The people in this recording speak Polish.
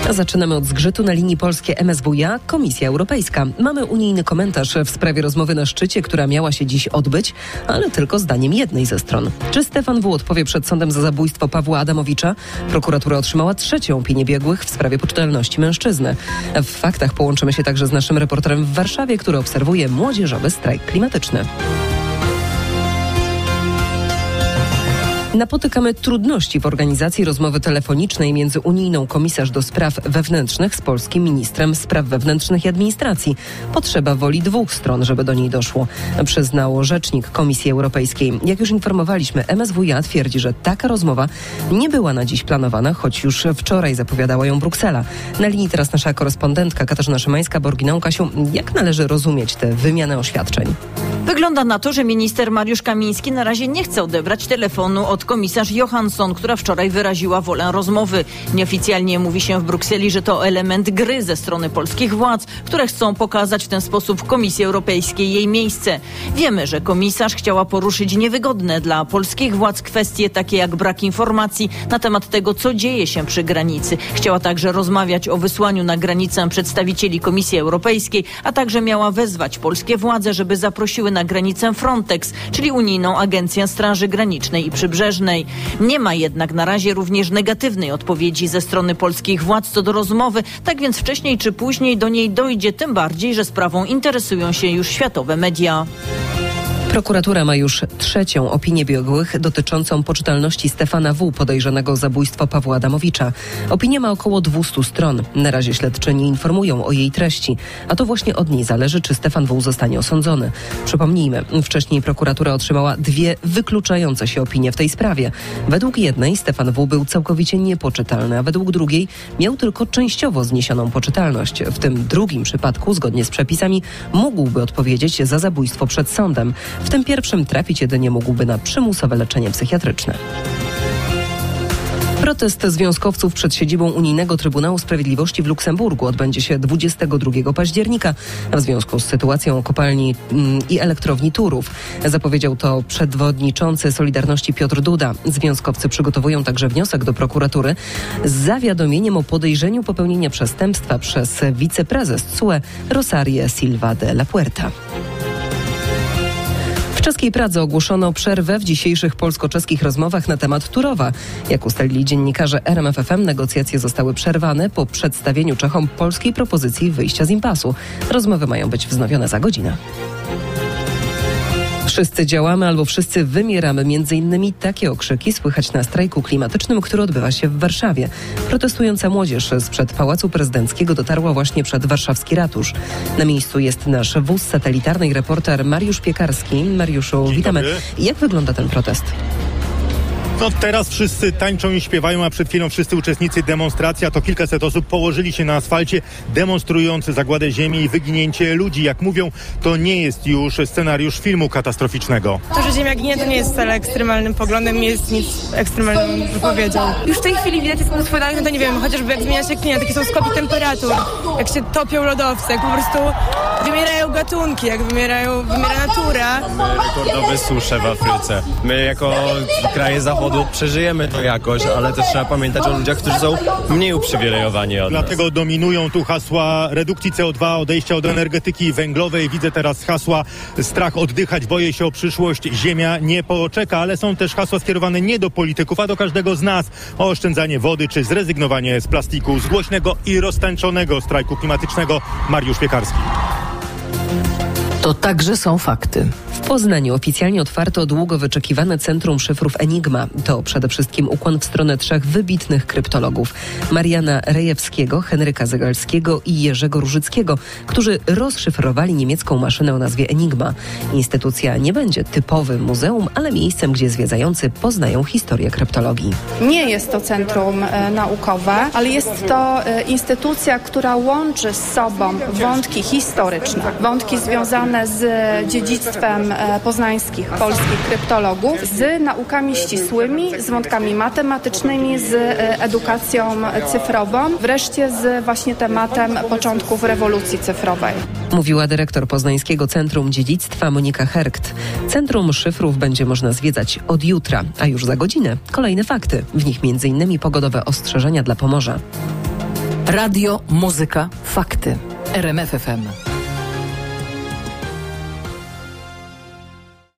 Zaczynamy od zgrzytu na linii polskie MSWiA, Komisja Europejska. Mamy unijny komentarz w sprawie rozmowy na szczycie, która miała się dziś odbyć, ale tylko zdaniem jednej ze stron. Czy Stefan W. odpowie przed sądem za zabójstwo Pawła Adamowicza? Prokuratura otrzymała trzecią opinię biegłych w sprawie poczytalności mężczyzny. W faktach połączymy się także z naszym reporterem w Warszawie, który obserwuje młodzieżowy strajk klimatyczny. Napotykamy trudności w organizacji rozmowy telefonicznej między unijną komisarz do spraw wewnętrznych z polskim ministrem spraw wewnętrznych i administracji. Potrzeba woli dwóch stron, żeby do niej doszło, przyznał rzecznik Komisji Europejskiej. Jak już informowaliśmy, MSWiA twierdzi, że taka rozmowa nie była na dziś planowana, choć już wczoraj zapowiadała ją Bruksela. Na linii teraz nasza korespondentka Katarzyna Szymańska-Borginał. Kasiu, jak należy rozumieć tę wymianę oświadczeń? Wygląda na to, że minister Mariusz Kamiński na razie nie chce odebrać telefonu od komisarz Johansson, która wczoraj wyraziła wolę rozmowy. Nieoficjalnie mówi się w Brukseli, że to element gry ze strony polskich władz, które chcą pokazać w ten sposób Komisji Europejskiej jej miejsce. Wiemy, że komisarz chciała poruszyć niewygodne dla polskich władz kwestie takie jak brak informacji na temat tego, co dzieje się przy granicy. Chciała także rozmawiać o wysłaniu na granicę przedstawicieli Komisji Europejskiej, a także miała wezwać polskie władze, żeby zaprosiły na granicę Frontex, czyli unijną agencję Straży Granicznej i Przybrzeżnej. Nie ma jednak na razie również negatywnej odpowiedzi ze strony polskich władz co do rozmowy, tak więc wcześniej czy później do niej dojdzie, tym bardziej, że sprawą interesują się już światowe media. Prokuratura ma już trzecią opinię biegłych dotyczącą poczytalności Stefana W., podejrzanego o zabójstwo Pawła Adamowicza. Opinia ma około 200 stron. Na razie śledczy nie informują o jej treści, a to właśnie od niej zależy, czy Stefan W. zostanie osądzony. Przypomnijmy, wcześniej prokuratura otrzymała dwie wykluczające się opinie w tej sprawie. Według jednej Stefan W. był całkowicie niepoczytalny, a według drugiej miał tylko częściowo zniesioną poczytalność. W tym drugim przypadku, zgodnie z przepisami, mógłby odpowiedzieć za zabójstwo przed sądem. W tym pierwszym trafić jedynie mógłby na przymusowe leczenie psychiatryczne. Protest związkowców przed siedzibą Unijnego Trybunału Sprawiedliwości w Luksemburgu odbędzie się 22 października w związku z sytuacją kopalni i elektrowni Turów. Zapowiedział to przewodniczący Solidarności Piotr Duda. Związkowcy przygotowują także wniosek do prokuratury z zawiadomieniem o podejrzeniu popełnienia przestępstwa przez wiceprezes TSUE Rosarię Silva de la Puerta. W czeskiej Pradze ogłoszono przerwę w dzisiejszych polsko-czeskich rozmowach na temat Turowa. Jak ustalili dziennikarze RMFFM, negocjacje zostały przerwane po przedstawieniu Czechom polskiej propozycji wyjścia z impasu. Rozmowy mają być wznowione za godzinę. Wszyscy działamy albo wszyscy wymieramy. Między innymi takie okrzyki słychać na strajku klimatycznym, który odbywa się w Warszawie. Protestująca młodzież sprzed Pałacu Prezydenckiego dotarła właśnie przed warszawski ratusz. Na miejscu jest nasz wóz satelitarny i reporter Mariusz Piekarski. Mariuszu, witamy. Jak wygląda ten protest? No teraz wszyscy tańczą i śpiewają, a przed chwilą wszyscy uczestnicy demonstracji, a to kilkaset osób, położyli się na asfalcie, demonstrując zagładę ziemi i wyginięcie ludzi. Jak mówią, to nie jest już scenariusz filmu katastroficznego. To, że ziemia ginie, to nie jest wcale ekstremalnym poglądem, nie jest nic ekstremalną wypowiedzią. Już w tej chwili widać jest mnóstwo danych, no to nie wiem, chociażby jak zmienia się klimat, jakie są skoki temperatur, jak się topią lodowce, jak po prostu wymierają gatunki, jak wymiera natura. Mamy rekordowe susze w Afryce. My jako kraje zachodu przeżyjemy to jakoś, ale też trzeba pamiętać o ludziach, którzy są mniej uprzywilejowani od nas. Dlatego dominują tu hasła redukcji CO2, odejścia od energetyki węglowej. Widzę teraz hasła strach oddychać, boję się o przyszłość, ziemia nie poczeka, ale są też hasła skierowane nie do polityków, a do każdego z nas o oszczędzanie wody czy zrezygnowanie z plastiku. Z głośnego i roztańczonego strajku klimatycznego Mariusz Piekarski. To także są fakty. W Poznaniu oficjalnie otwarto długo wyczekiwane Centrum Szyfrów Enigma. To przede wszystkim ukłon w stronę trzech wybitnych kryptologów: Mariana Rejewskiego, Henryka Zygalskiego i Jerzego Różyckiego, którzy rozszyfrowali niemiecką maszynę o nazwie Enigma. Instytucja nie będzie typowym muzeum, ale miejscem, gdzie zwiedzający poznają historię kryptologii. Nie jest to centrum naukowe, ale jest to instytucja, która łączy z sobą wątki historyczne, wątki związane z dziedzictwem poznańskich, polskich kryptologów, z naukami ścisłymi, z wątkami matematycznymi, z edukacją cyfrową, wreszcie z właśnie tematem początków rewolucji cyfrowej. Mówiła dyrektor Poznańskiego Centrum Dziedzictwa Monika Herkt. Centrum Szyfrów będzie można zwiedzać od jutra, a już za godzinę kolejne fakty. W nich m.in. pogodowe ostrzeżenia dla Pomorza. Radio, muzyka, fakty. RMF FM.